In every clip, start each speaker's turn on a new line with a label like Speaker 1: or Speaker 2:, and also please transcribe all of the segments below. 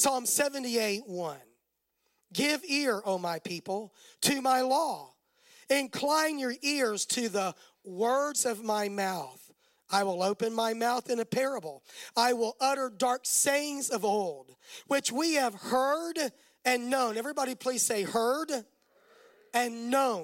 Speaker 1: Psalm 78:1. Give ear, O my people, to my law. Incline your ears to the words of my mouth. I will open my mouth in a parable. I will utter dark sayings of old, which we have heard and known. Everybody please say heard and known.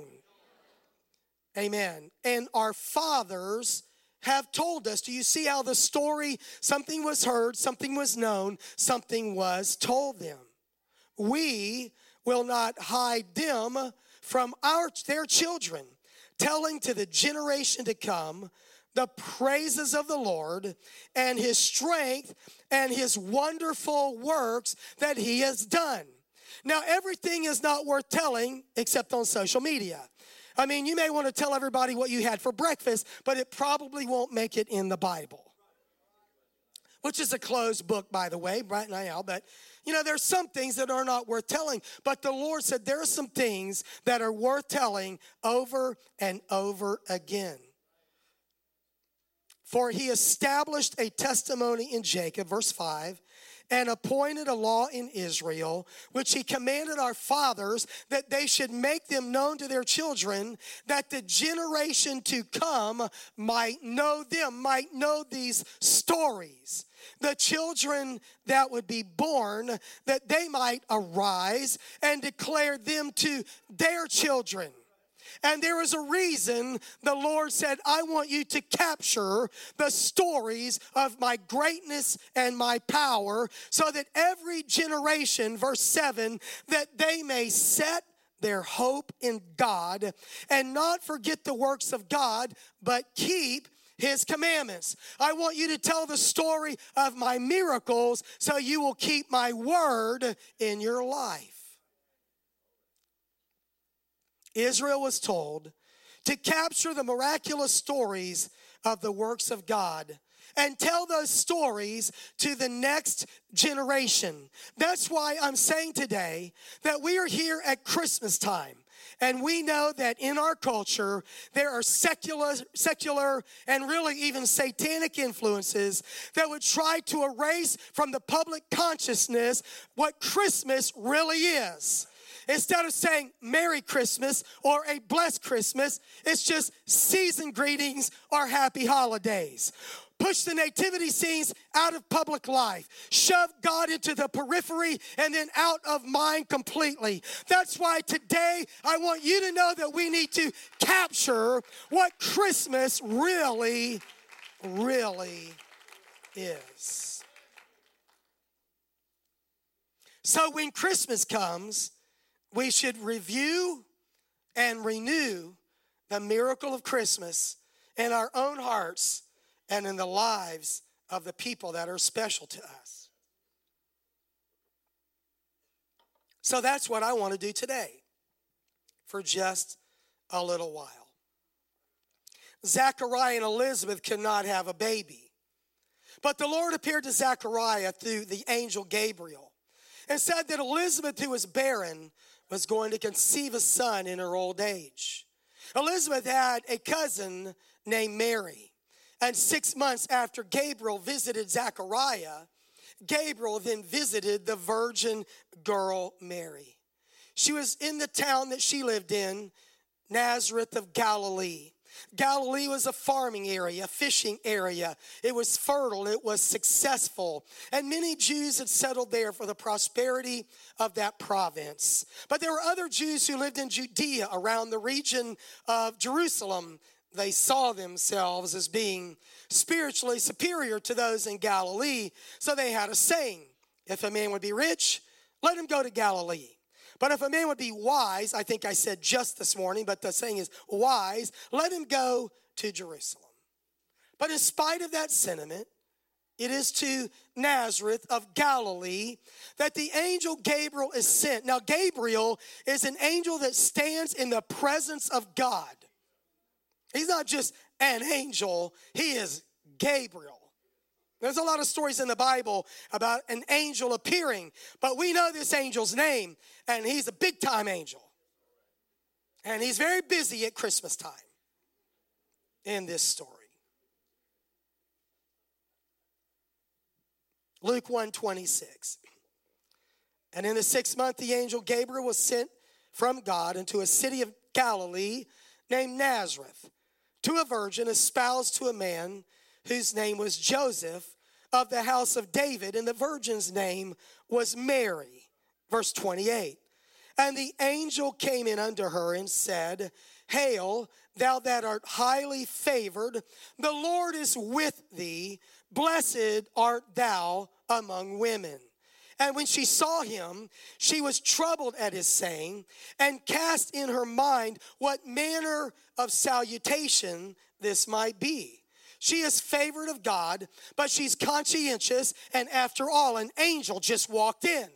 Speaker 1: Amen. And our fathers have told us. Do you see how the story, something was heard, something was known, something was told them? We will not hide them from their children, telling to the generation to come the praises of the Lord and his strength and his wonderful works that he has done. Now, everything is not worth telling except on social media. I mean, you may want to tell everybody what you had for breakfast, but it probably won't make it in the Bible, which is a closed book, by the way, right now. But, you know, there's some things that are not worth telling. But the Lord said there are some things that are worth telling over and over again. For he established a testimony in Jacob, verse 5, and appointed a law in Israel, which he commanded our fathers that they should make them known to their children, that the generation to come might know them, might know these stories. The children that would be born, that they might arise and declare them to their children. And there is a reason the Lord said, I want you to capture the stories of my greatness and my power, so that every generation, verse 7, that they may set their hope in God and not forget the works of God, but keep his commandments. I want you to tell the story of my miracles so you will keep my word in your life. Israel was told to capture the miraculous stories of the works of God and tell those stories to the next generation. That's why I'm saying today that we are here at Christmas time. And we know that in our culture, there are secular and really even satanic influences that would try to erase from the public consciousness what Christmas really is. Instead of saying Merry Christmas or a blessed Christmas, it's just season greetings or happy holidays. Push the nativity scenes out of public life. Shove God into the periphery and then out of mind completely. That's why today I want you to know that we need to capture what Christmas really, really is. So when Christmas comes, we should review and renew the miracle of Christmas in our own hearts and in the lives of the people that are special to us. So that's what I want to do today for just a little while. Zechariah and Elizabeth could not have a baby, but the Lord appeared to Zechariah through the angel Gabriel and said that Elizabeth, who was barren, was going to conceive a son in her old age. Elizabeth had a cousin named Mary. And 6 months after Gabriel visited Zechariah, Gabriel then visited the virgin girl Mary. She was in the town that she lived in, Nazareth of Galilee. Galilee was a farming area, a fishing area. It was fertile, it was successful. And many Jews had settled there for the prosperity of that province. But there were other Jews who lived in Judea around the region of Jerusalem. They saw themselves as being spiritually superior to those in Galilee. So they had a saying, if a man would be rich, let him go to Galilee. But if a man would be wise, I think I said just this morning, but the saying is wise, let him go to Jerusalem. But in spite of that sentiment, it is to Nazareth of Galilee that the angel Gabriel is sent. Now, Gabriel is an angel that stands in the presence of God. He's not just an angel, he is Gabriel. There's a lot of stories in the Bible about an angel appearing, but we know this angel's name, and he's a big-time angel. And he's very busy at Christmas time in this story. Luke 1:26. And in the 6th month, the angel Gabriel was sent from God into a city of Galilee named Nazareth to a virgin espoused to a man whose name was Joseph of the house of David, and the virgin's name was Mary. Verse 28. And the angel came in unto her and said, Hail, thou that art highly favored, the Lord is with thee. Blessed art thou among women. And when she saw him, she was troubled at his saying, and cast in her mind what manner of salutation this might be. She is favored of God, but she's conscientious, and after all, an angel just walked in.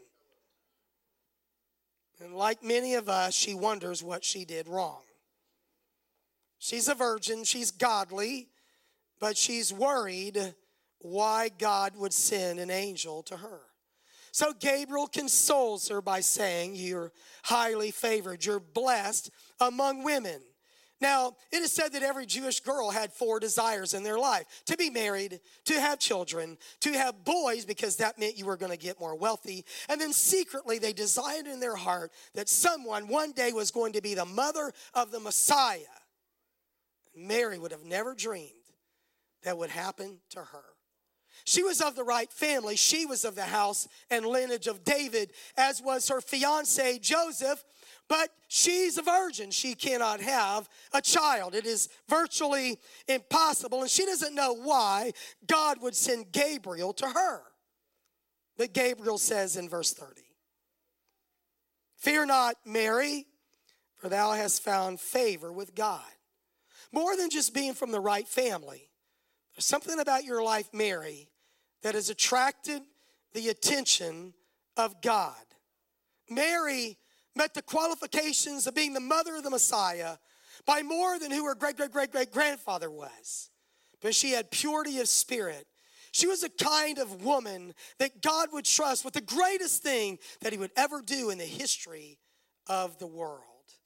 Speaker 1: And like many of us, she wonders what she did wrong. She's a virgin, she's godly, but she's worried why God would send an angel to her. So Gabriel consoles her by saying, you're highly favored, you're blessed among women. Now, it is said that every Jewish girl had 4 desires in their life: to be married, to have children, to have boys, because that meant you were going to get more wealthy. And then secretly, they desired in their heart that someone one day was going to be the mother of the Messiah. Mary would have never dreamed that would happen to her. She was of the right family. She was of the house and lineage of David, as was her fiance Joseph. But she's a virgin. She cannot have a child. It is virtually impossible. And she doesn't know why God would send Gabriel to her. But Gabriel says in verse 30, Fear not, Mary, for thou hast found favor with God. More than just being from the right family, there's something about your life, Mary, that has attracted the attention of God. Mary met the qualifications of being the mother of the Messiah by more than who her great-great-great-great-grandfather was. But she had purity of spirit. She was a kind of woman that God would trust with the greatest thing that he would ever do in the history of the world.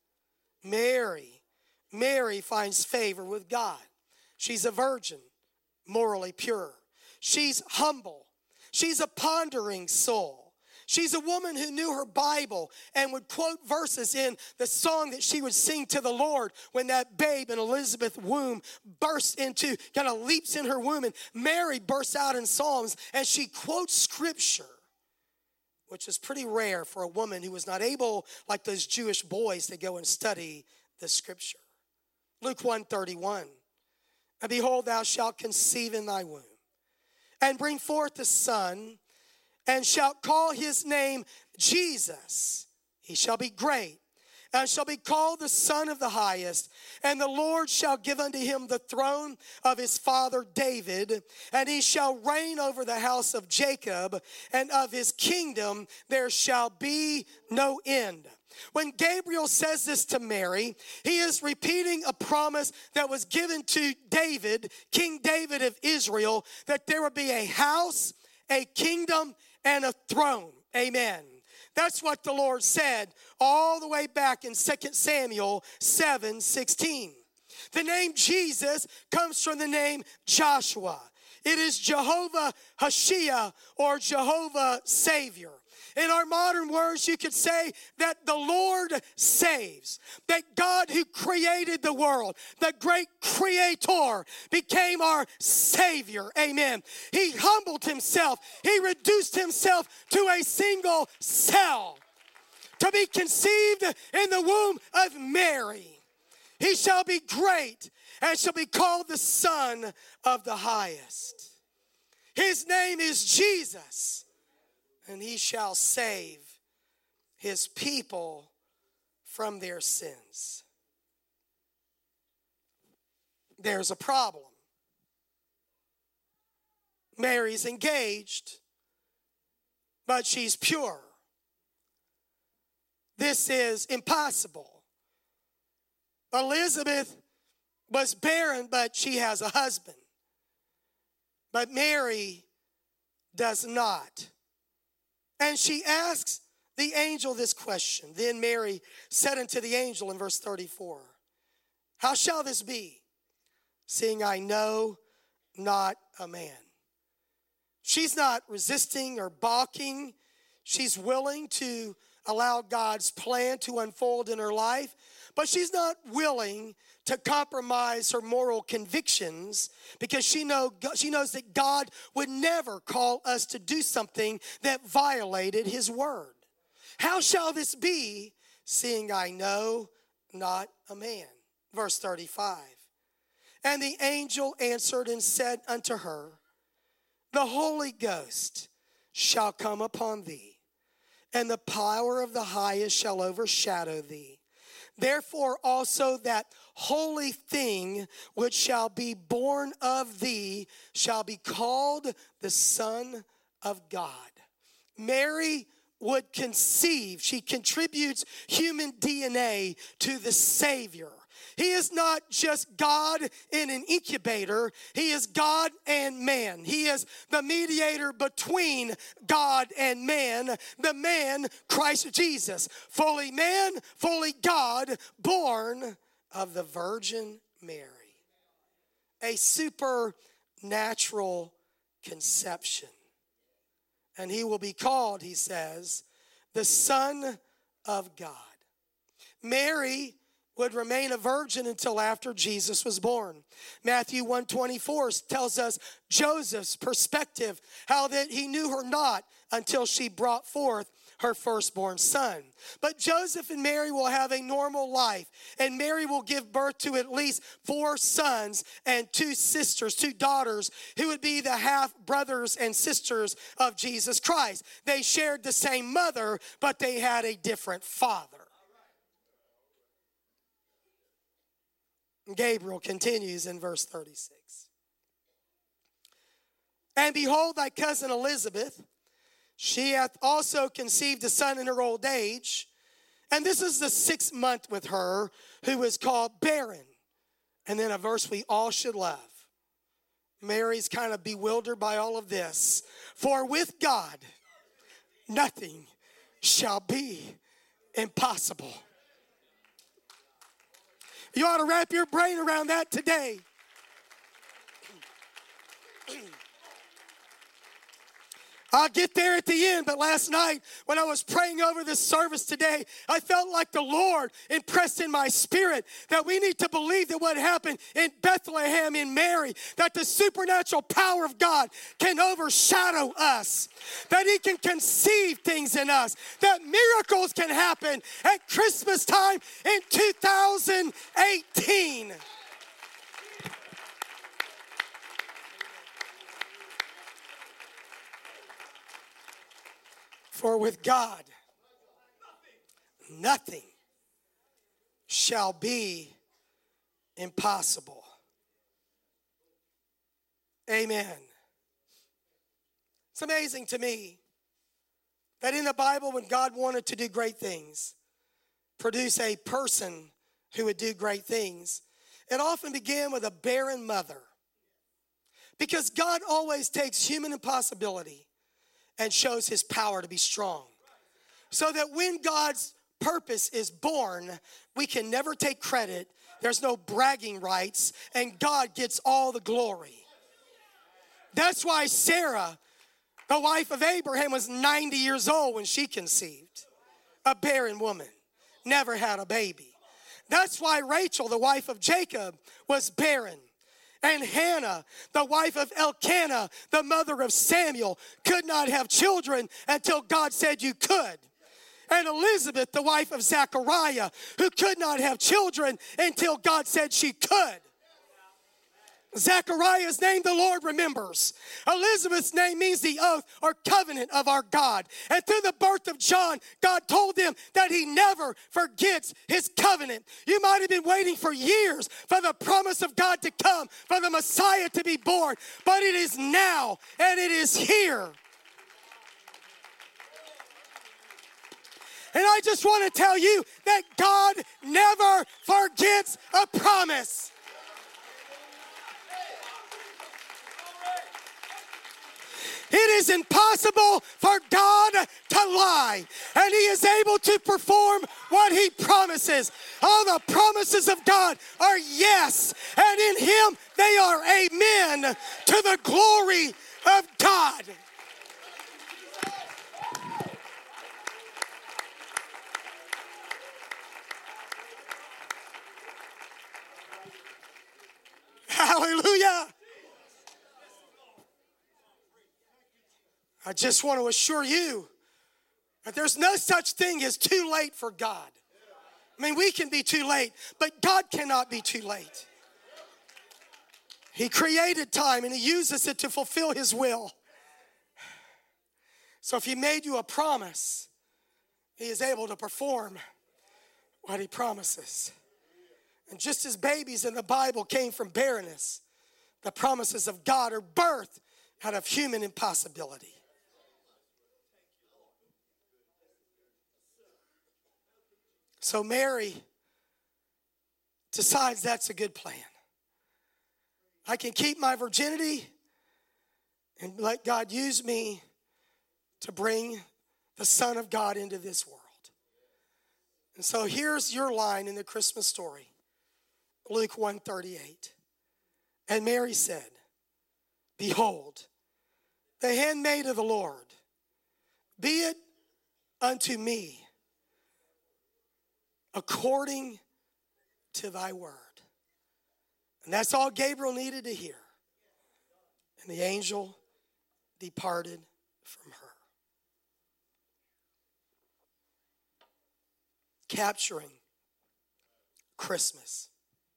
Speaker 1: Mary finds favor with God. She's a virgin, morally pure. She's humble. She's a pondering soul. She's a woman who knew her Bible and would quote verses in the song that she would sing to the Lord when that babe in Elizabeth's womb kind of leaps in her womb. And Mary bursts out in Psalms and she quotes scripture, which is pretty rare for a woman who was not able, like those Jewish boys, to go and study the scripture. Luke 1:31, And behold, thou shalt conceive in thy womb, and bring forth a son, and shalt call his name Jesus. He shall be great, and shall be called the Son of the Highest. And the Lord shall give unto him the throne of his father David, and he shall reign over the house of Jacob, and of his kingdom there shall be no end. When Gabriel says this to Mary, he is repeating a promise that was given to David, King David of Israel, that there would be a house, a kingdom, and a throne. Amen. That's what the Lord said all the way back in 2 Samuel 7:16. The name Jesus comes from the name Joshua. It is Jehovah Hashiach, or Jehovah Savior. In our modern words, you could say that the Lord saves. That God who created the world, the great creator, became our Savior. Amen. He humbled himself. He reduced himself to a single cell to be conceived in the womb of Mary. He shall be great and shall be called the Son of the Highest. His name is Jesus. And he shall save his people from their sins. There's a problem. Mary's engaged, but she's pure. This is impossible. Elizabeth was barren, but she has a husband. But Mary does not. And she asks the angel this question. Then Mary said unto the angel in verse 34, How shall this be, seeing I know not a man? She's not resisting or balking. She's willing to allow God's plan to unfold in her life, but she's not willing to compromise her moral convictions because she knows that God would never call us to do something that violated his word. How shall this be, seeing I know not a man? Verse 35. And the angel answered and said unto her, the Holy Ghost shall come upon thee, and the power of the highest shall overshadow thee. Therefore also that holy thing which shall be born of thee shall be called the Son of God. Mary would conceive. She contributes human DNA to the Savior. He is not just God in an incubator. He is God and man. He is the mediator between God and man, the man, Christ Jesus. Fully man, fully God, born of the Virgin Mary. A supernatural conception. And he will be called, he says, the Son of God. Mary would remain a virgin until after Jesus was born. Matthew 1:24 tells us Joseph's perspective, how that he knew her not until she brought forth her firstborn son. But Joseph and Mary will have a normal life, and Mary will give birth to at least 4 sons and 2 sisters, 2 daughters, who would be the half brothers and sisters of Jesus Christ. They shared the same mother, but they had a different father. Gabriel continues in verse 36. And behold, thy cousin Elizabeth, she hath also conceived a son in her old age. And this is the 6th month with her, who is called barren. And then a verse we all should love. Mary's kind of bewildered by all of this. For with God, nothing shall be impossible. You ought to wrap your brain around that today. I'll get there at the end, but last night when I was praying over this service today, I felt like the Lord impressed in my spirit that we need to believe that what happened in Bethlehem in Mary, that the supernatural power of God can overshadow us, that he can conceive things in us, that miracles can happen at Christmas time in 2018. For with God, nothing shall be impossible. Amen. It's amazing to me that in the Bible, when God wanted to do great things, produce a person who would do great things, it often began with a barren mother. Because God always takes human impossibility and shows his power to be strong. So that when God's purpose is born, we can never take credit. There's no bragging rights, and God gets all the glory. That's why Sarah, the wife of Abraham, was 90 years old when she conceived. A barren woman, never had a baby. That's why Rachel, the wife of Jacob, was barren. And Hannah, the wife of Elkanah, the mother of Samuel, could not have children until God said you could. And Elizabeth, the wife of Zechariah, who could not have children until God said she could. Zechariah's name the Lord remembers. Elizabeth's name means the oath or covenant of our God. And through the birth of John, God told them that he never forgets his covenant. You might have been waiting for years for the promise of God to come, for the Messiah to be born, but it is now and it is here. And I just want to tell you that God never forgets a promise. It is impossible for God to lie, and he is able to perform what he promises. All the promises of God are yes, and in him they are amen to the glory of God. just want to assure you that there's no such thing as too late for God. I mean, we can be too late, but God cannot be too late. He created time and he uses it to fulfill his will. So if he made you a promise, he is able to perform what he promises. And just as babies in the Bible came from barrenness, the promises of God are birthed out of human impossibility. So Mary decides that's a good plan. I can keep my virginity and let God use me to bring the Son of God into this world. And so here's your line in the Christmas story. Luke 1:38. And Mary said, behold, the handmaid of the Lord, be it unto me according to thy word. And that's all Gabriel needed to hear. And the angel departed from her. Capturing Christmas.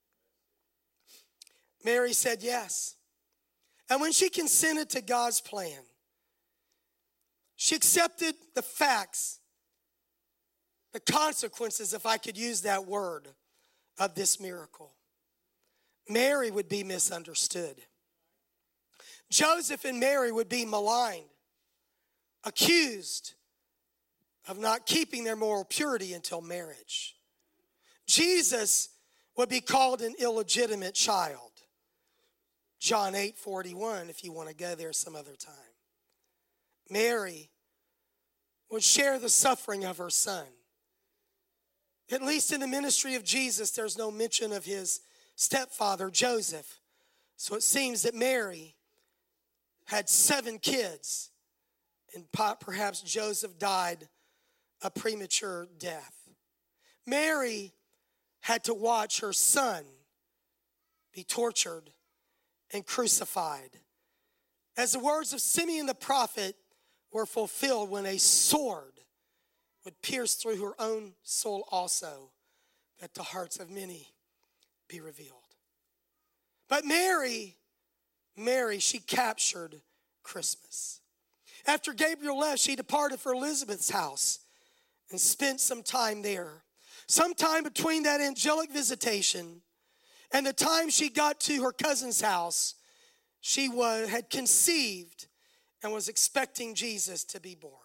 Speaker 1: Mary said yes. And when she consented to God's plan, she accepted the facts, the consequences, if I could use that word, of this miracle. Mary would be misunderstood. Joseph and Mary would be maligned, accused of not keeping their moral purity until marriage. Jesus would be called an illegitimate child. John 8:41, if you want to go there some other time. Mary would share the suffering of her son. At least in the ministry of Jesus, there's no mention of his stepfather, Joseph. So it seems that Mary had 7 kids, and perhaps Joseph died a premature death. Mary had to watch her son be tortured and crucified, as the words of Simeon the prophet were fulfilled when a sword would pierce through her own soul also, that the hearts of many be revealed. But Mary, she captured Christmas. After Gabriel left, she departed for Elizabeth's house and spent some time there. Sometime between that angelic visitation and the time she got to her cousin's house, she had conceived and was expecting Jesus to be born.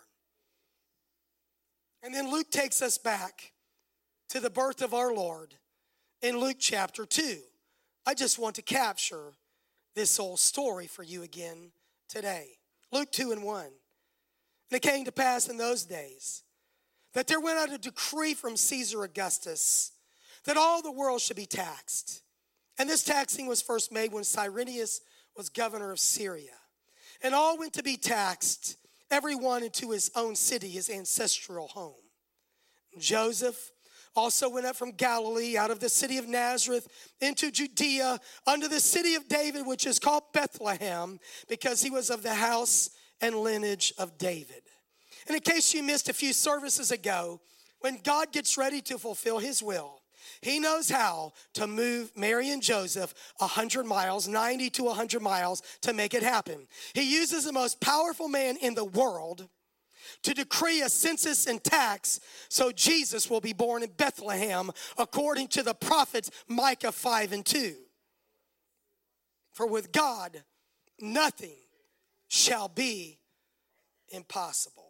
Speaker 1: And then Luke takes us back to the birth of our Lord in Luke chapter 2. I just want to capture this whole story for you again today. Luke 2:1. And it came to pass in those days that there went out a decree from Caesar Augustus that all the world should be taxed. And this taxing was first made when Cyrenius was governor of Syria. And all went to be taxed, everyone into his own city, his ancestral home. Joseph also went up from Galilee, out of the city of Nazareth, into Judea, unto the city of David, which is called Bethlehem, because he was of the house and lineage of David. And in case you missed a few services ago, when God gets ready to fulfill his will, he knows how to move Mary and Joseph 100 miles, 90 to 100 miles to make it happen. He uses the most powerful man in the world to decree a census and tax so Jesus will be born in Bethlehem according to the prophets Micah 5:2. For with God, nothing shall be impossible.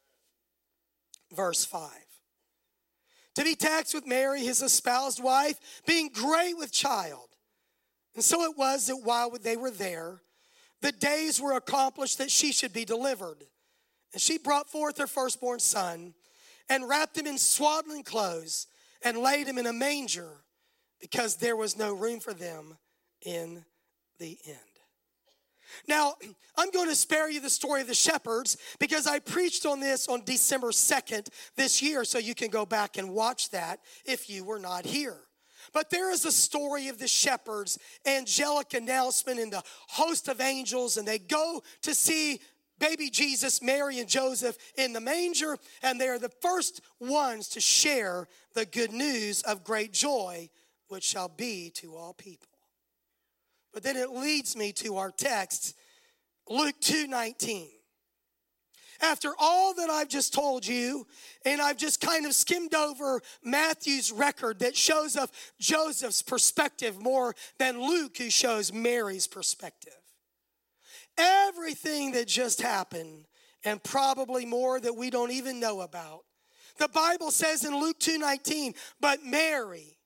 Speaker 1: Verse 5. To be taxed with Mary, his espoused wife, being great with child. And so it was that while they were there, the days were accomplished that she should be delivered. And she brought forth her firstborn son and wrapped him in swaddling clothes and laid him in a manger because there was no room for them in the inn. Now, I'm going to spare you the story of the shepherds because I preached on this on December 2nd this year, so you can go back and watch that if you were not here. But there is a story of the shepherds, angelic announcement and the host of angels, and they go to see baby Jesus, Mary and Joseph in the manger, and they are the first ones to share the good news of great joy, which shall be to all people. But then it leads me to our text, Luke 2:19. After all that I've just told you, and I've just kind of skimmed over Matthew's record that shows of Joseph's perspective more than Luke, who shows Mary's perspective. Everything that just happened, and probably more that we don't even know about. The Bible says in Luke 2:19, but Mary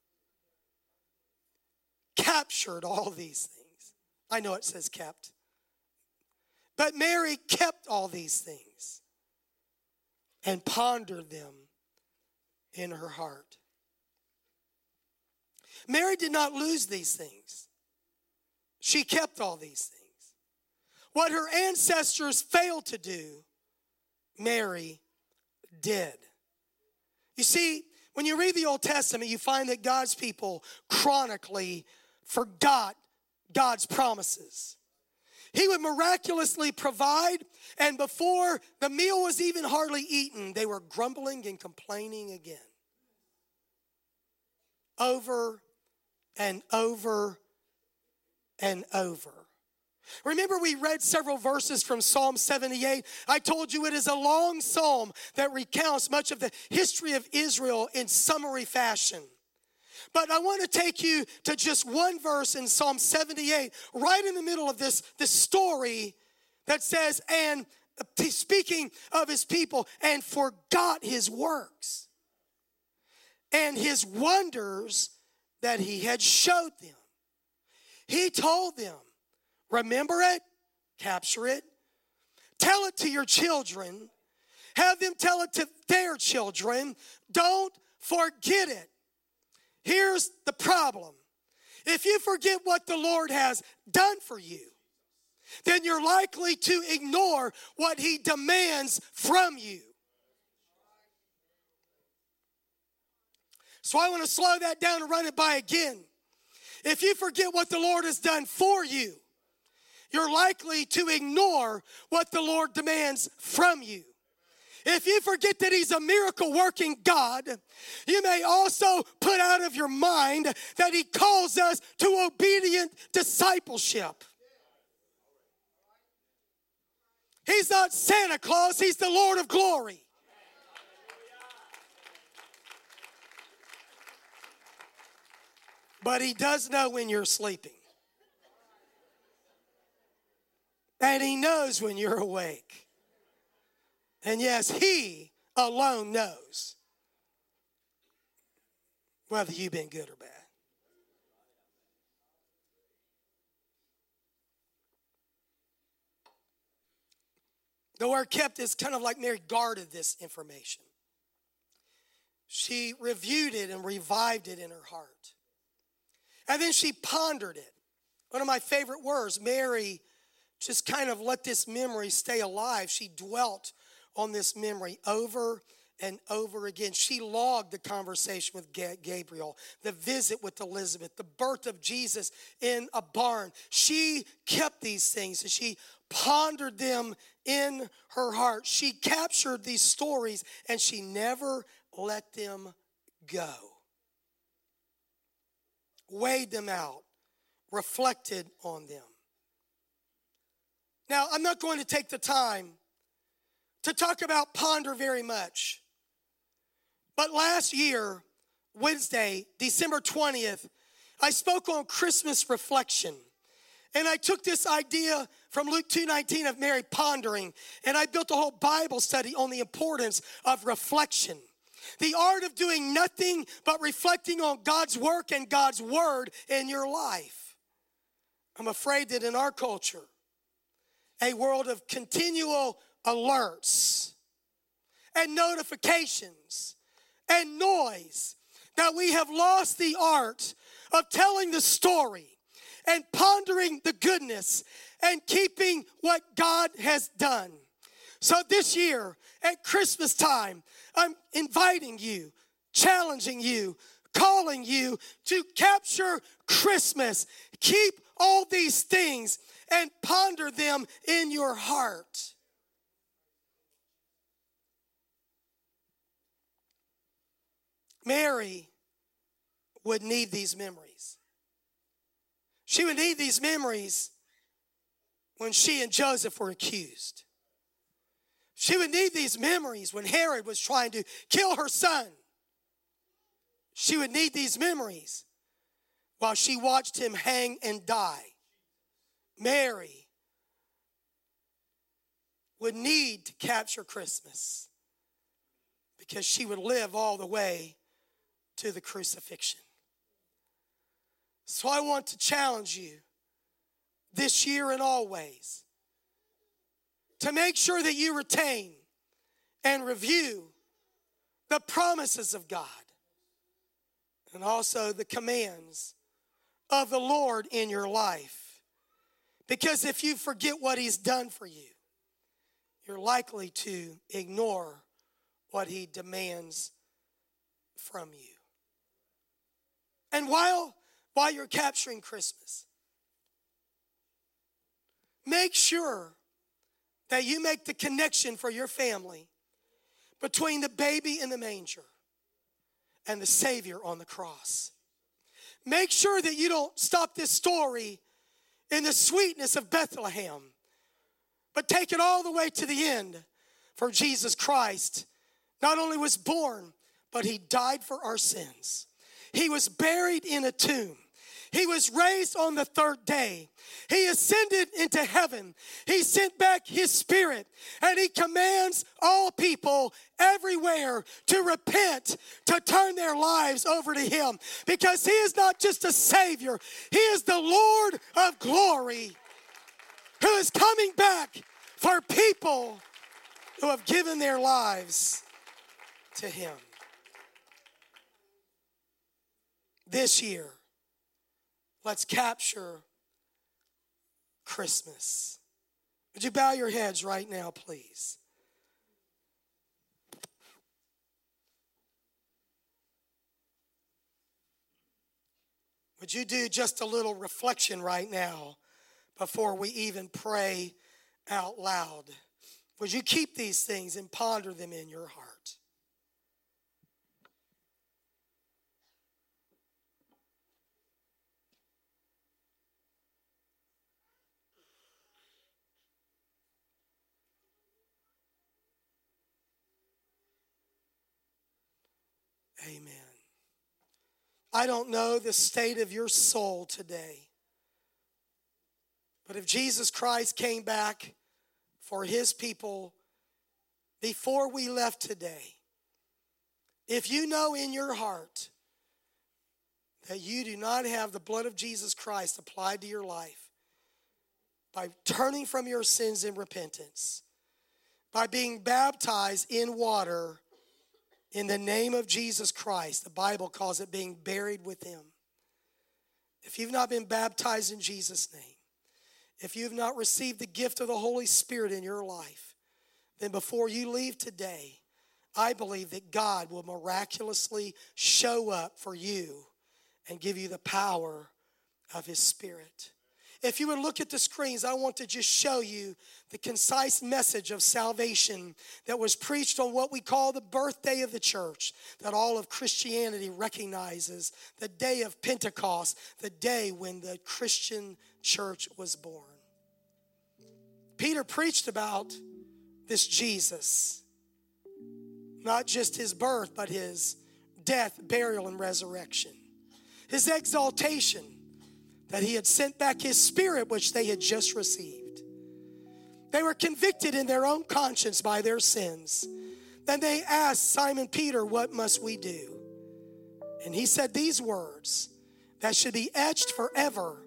Speaker 1: captured all these things. I know it says kept. But Mary kept all these things and pondered them in her heart. Mary did not lose these things. She kept all these things. What her ancestors failed to do, Mary did. You see, when you read the Old Testament, you find that God's people chronically forgot God's promises. He would miraculously provide, and before the meal was even hardly eaten, they were grumbling and complaining again. Over and over and over. Remember, we read several verses from Psalm 78. I told you it is a long psalm that recounts much of the history of Israel in summary fashion. But I want to take you to just one verse in Psalm 78, right in the middle of this story that says, and speaking of his people, and forgot his works and his wonders that he had showed them. He told them, remember it, capture it, tell it to your children, have them tell it to their children, don't forget it. Here's the problem. If you forget what the Lord has done for you, then you're likely to ignore what he demands from you. So I want to slow that down and run it by again. If you forget what the Lord has done for you, you're likely to ignore what the Lord demands from you. If you forget that he's a miracle working God, you may also put out of your mind that he calls us to obedient discipleship. He's not Santa Claus, he's the Lord of glory. But he does know when you're sleeping. And he knows when you're awake. And yes, he alone knows whether you've been good or bad. The word kept is kind of like Mary guarded this information. She reviewed it and revived it in her heart. And then she pondered it. One of my favorite words, Mary just kind of let this memory stay alive. She dwelt on this memory over and over again. She logged the conversation with Gabriel, the visit with Elizabeth, the birth of Jesus in a barn. She kept these things and she pondered them in her heart. She captured these stories and she never let them go. Weighed them out, reflected on them. Now, I'm not going to take the time to talk about ponder very much. But last year, Wednesday, December 20th, I spoke on Christmas reflection. And I took this idea from Luke 2:19 of Mary pondering, and I built a whole Bible study on the importance of reflection. The art of doing nothing but reflecting on God's work and God's word in your life. I'm afraid that in our culture, a world of continual alerts and notifications and noise, that we have lost the art of telling the story and pondering the goodness and keeping what God has done. So this year at Christmas time, I'm inviting you, challenging you, calling you to capture Christmas. Keep all these things and ponder them in your heart. Mary would need these memories. She would need these memories when she and Joseph were accused. She would need these memories when Herod was trying to kill her son. She would need these memories while she watched him hang and die. Mary would need to capture Christmas because she would live all the way to the crucifixion. So I want to challenge you this year and always to make sure that you retain and review the promises of God and also the commands of the Lord in your life. Because if you forget what He's done for you, you're likely to ignore what He demands from you. And while you're capturing Christmas, make sure that you make the connection for your family between the baby in the manger and the Savior on the cross. Make sure that you don't stop this story in the sweetness of Bethlehem, but take it all the way to the end. For Jesus Christ not only was born, but He died for our sins. He was buried in a tomb. He was raised on the third day. He ascended into heaven. He sent back His Spirit, and He commands all people everywhere to repent, to turn their lives over to Him, because He is not just a Savior. He is the Lord of glory who is coming back for people who have given their lives to Him. This year, let's capture Christmas. Would you bow your heads right now, please? Would you do just a little reflection right now before we even pray out loud? Would you keep these things and ponder them in your heart? Amen. I don't know the state of your soul today, but if Jesus Christ came back for His people before we left today, if you know in your heart that you do not have the blood of Jesus Christ applied to your life, by turning from your sins in repentance, by being baptized in water in the name of Jesus Christ, the Bible calls it being buried with Him. If you've not been baptized in Jesus' name, if you've not received the gift of the Holy Spirit in your life, then before you leave today, I believe that God will miraculously show up for you and give you the power of His Spirit. If you would look at the screens, I want to just show you the concise message of salvation that was preached on what we call the birthday of the church, that all of Christianity recognizes, the day of Pentecost, the day when the Christian church was born. Peter preached about this Jesus, not just His birth, but His death, burial, and resurrection. His exaltation, that He had sent back His Spirit, which they had just received. They were convicted in their own conscience by their sins. Then they asked Simon Peter, "What must we do?" And he said these words that should be etched forever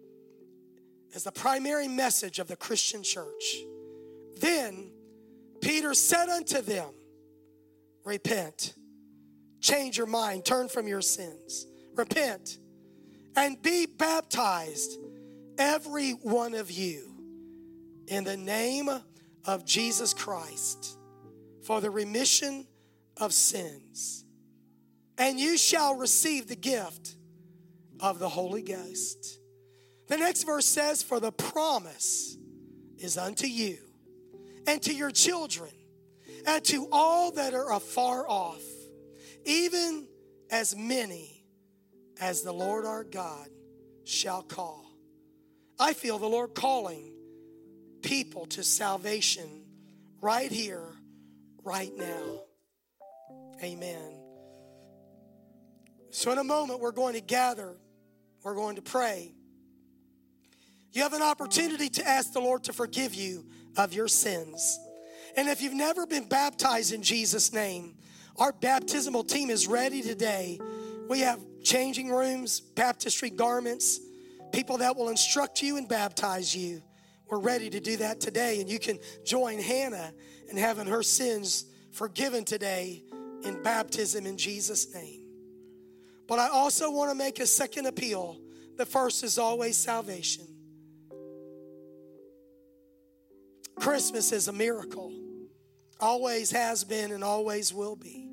Speaker 1: as the primary message of the Christian church. Then Peter said unto them, "Repent, change your mind, turn from your sins, repent, and be baptized, every one of you, in the name of Jesus Christ, for the remission of sins. And you shall receive the gift of the Holy Ghost." The next verse says, "For the promise is unto you, and to your children, and to all that are afar off, even as many as the Lord our God shall call. I feel the Lord calling people to salvation right here, right now. Amen. So in a moment, we're going to gather. We're going to pray. You have an opportunity to ask the Lord to forgive you of your sins. And if you've never been baptized in Jesus' name, our baptismal team is ready today. We have changing rooms, baptistry garments, people that will instruct you and baptize you. We're ready to do that today. And you can join Hannah in having her sins forgiven today in baptism in Jesus' name. But I also want to make a second appeal. The first is always salvation. Christmas is a miracle. Always has been and always will be.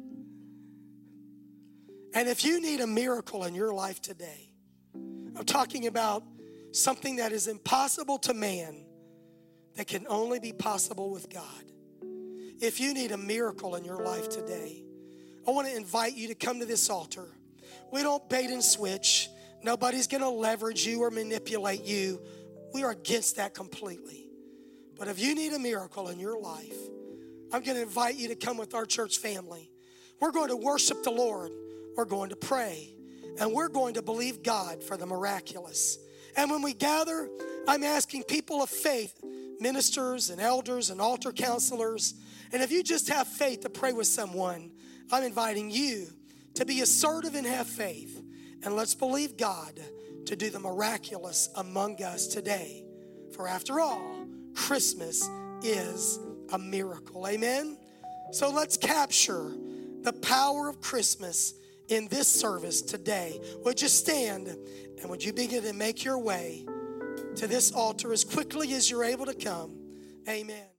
Speaker 1: And if you need a miracle in your life today, I'm talking about something that is impossible to man that can only be possible with God. If you need a miracle in your life today, I want to invite you to come to this altar. We don't bait and switch. Nobody's going to leverage you or manipulate you. We are against that completely. But if you need a miracle in your life, I'm going to invite you to come with our church family. We're going to worship the Lord. We're going to pray. And we're going to believe God for the miraculous. And when we gather, I'm asking people of faith, ministers and elders and altar counselors. And if you just have faith to pray with someone, I'm inviting you to be assertive and have faith. And let's believe God to do the miraculous among us today. For after all, Christmas is a miracle. Amen? So let's capture the power of Christmas in this service today. Would you stand and would you begin to make your way to this altar as quickly as you're able to come? Amen.